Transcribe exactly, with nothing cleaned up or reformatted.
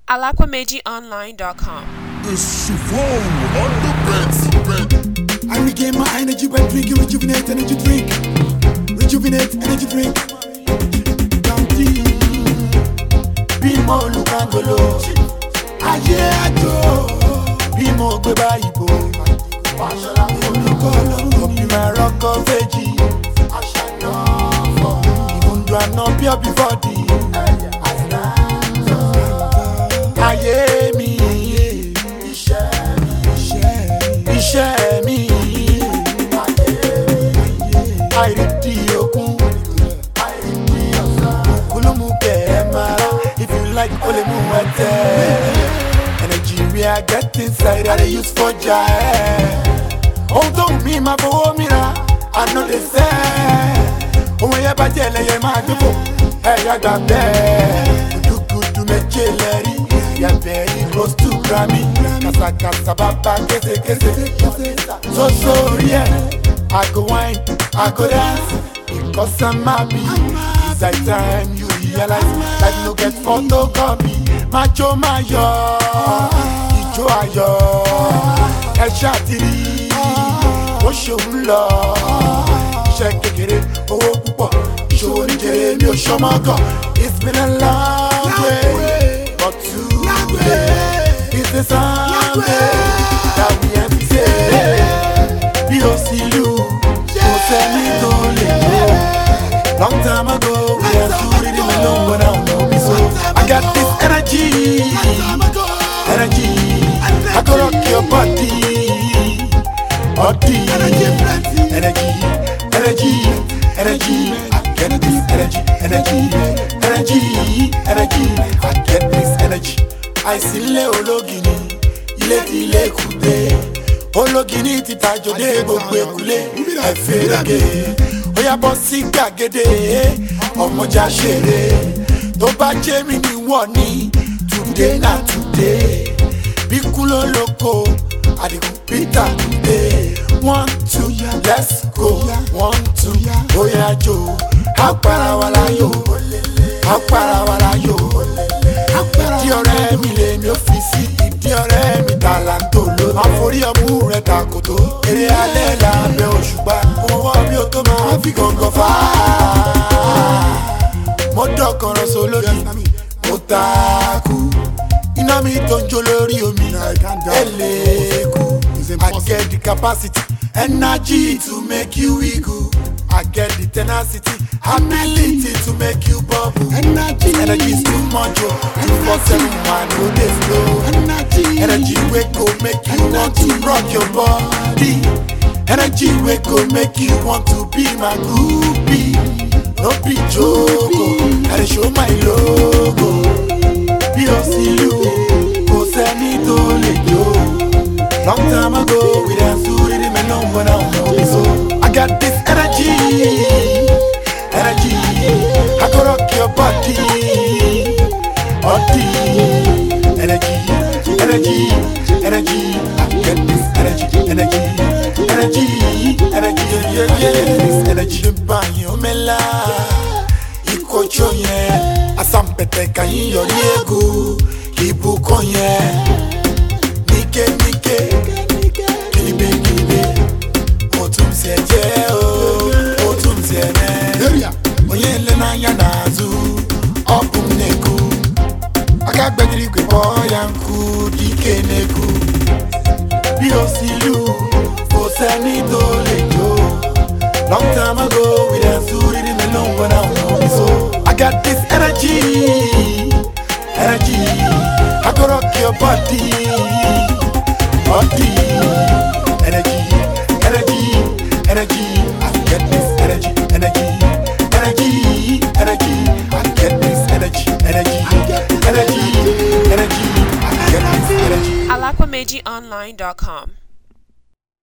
Alaquameji Online dot com. It's Siobhan on the beat. I regain my energy by drinking Rejuvenate energy drink. Rejuvenate energy drink. County Bimo Lukangolo. Aye ajo Bimo gbeba ibo. Obi my rock of veggie. Even though I'm not pure before the Aye mi Iṣẹ́ mi àìrídì okun kúlùmù kẹ̀ẹ́mara. If you like o lè mú ẹ̀tẹ̀. Energy we are get inside I dey use for jai. Ohun tó wù mí máa fowó mi ra I no dey sell. Ohun ẹyẹ bá jẹ́ ẹlẹ́yẹ máa dúpọ̀ ẹ̀yà gbà bẹ́ẹ̀. Gudugudu méje lẹ́rí. Yeah, very close to Grammy. Kasa kasa baba kese kese. So so yeah, I go wine, I go dance because I'm happy. It's like time you realize that no get photocopy. Macho mayo, ijo ayo, ẹ ṣàtìrí, ó ṣòun lọ. Iṣẹ́ kékeré, owó púpọ̀, ìṣòwò níjẹ̀rẹ̀ mi ò ṣọmọ́gàn. It's been a long way, but two. It's the Sunday that we have to say. B O C U, no send me to live. Long time ago, we have to read him alone, but I don't know me so. I got this energy, energy. I go rock your body, body. Energy, energy, energy. I get this energy, energy, energy, energy. I get this energy. Àìsílẹ̀ ológìní, ilé ti ilé kùdé. Ológìní ti tajòdé gbogbo èkúlé. Ẹ̀fẹ̀rẹ̀gẹ̀, ó yá bọ́ sí gbàgede. Ọmọjà ṣeré, tó bá jẹ́ mi ni wọ́n ní. Today na today. Bí kú ló lóko, Àdìgún Peter today. One, two, let's go. One, two, ó yá jò. Àpárá wa láyò, àpárá wa láyò. Ìdí ọ̀rẹ́ mi lè mi ò fi sí. Ìdí ọ̀rẹ́ mi tàlàntò ló. Àforí ọmú rẹ̀ tàkòtò. Eré alẹ́ lábẹ́ òṣùpá. Owó bí o tó máa fi gàngàn fà á. Mo dọ̀kọ̀rọ̀ so lórí. Mo takú. Iná mi tó ń jó lórí omi. Ẹ lè kú. I get the capacity, energy to make you wiggle. I get the tenacity, ability to make you bubble. Energy, energy is too much, oh. two four seven man, no dey slow. Energy, energy we go make you want to rock your body. Energy we go make you want to be my groupie. No be joke, I dey show my logo. B O C U, kò sẹ́ni tó lè jó. Long time ago, we dance to rhythm and no one else. So I got this energy, energy. I go rock your body, body. Energy, energy, energy. I get this energy, energy, energy, energy. Yeah, yeah, yeah. This energy, banyo mela. Iko choye, asampete kanyi yoriegu. Ibu konye. Nike, nike, kilibe, kilibe. Otum seje o, otum sene. Oyele na ya nazu, opum neku. Akagbediri kwe boyanku, dike neku. B O C U, kò sẹ́ni tó lè jó. Long time ago, we dance to rhythm and no one else. So I got this energy, energy. I go rock your body, body. Energy, energy, energy. I get this energy, energy, energy, energy. I get this energy, energy, energy, energy. I get this energy. Alaquameji Online dot com.